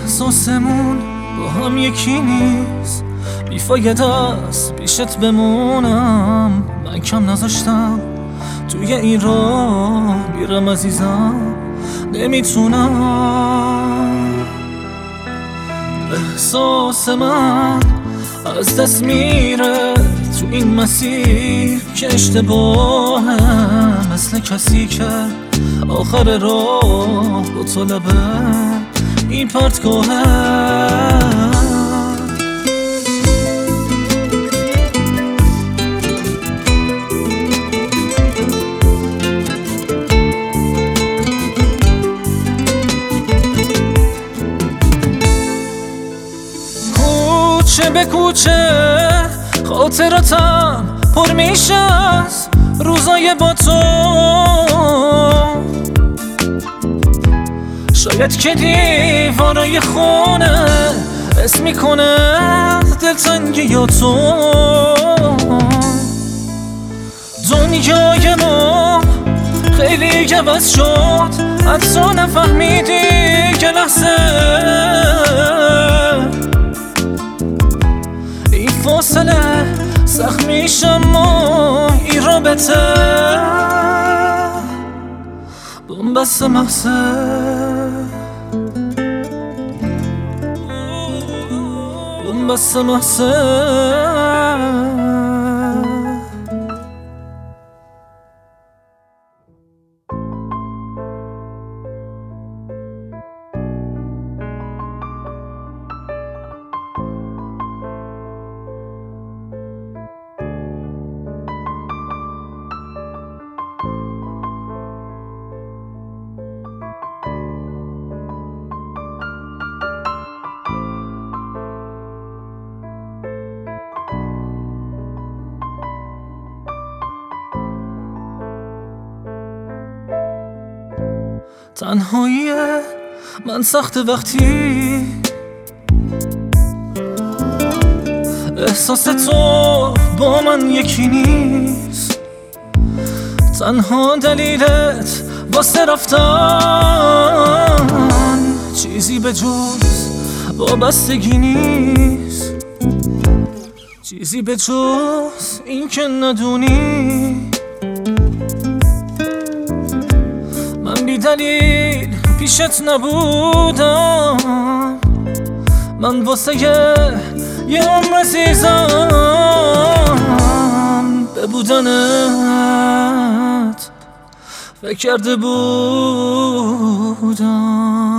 احساسمون با هم یکی نیست، بیفاید است پیشت بمونم. من کم نذاشتم توی این راه بیرم عزیزم، نمیتونم. احساس من از دست میره تو این مسیر که اشتباهه، مثل کسی که آخر راه با طلبه این پرتگاهه. کوچه به کوچه خاطراتم پر میشه از روزای با تو. شاید که دیوارای خونه اسم میکنه دلتنگی یا تو. دنیای ما خیلی عوض شد، حتی نفهمیدی که لحظه این فاصله سخت میشه. ما این رابطه بنبست محصه، بنبست محصه. تنهایی من سخت وقتی احساس تو با من یکی نیست. تنها دلیلت واسه رفتن چیزی به جز وابستگی نیست، چیزی به جز این که ندونی من بی دلیل پیشت نبودم. من واسه یه عمر عزیزم به بودنت فکر کرده بودم.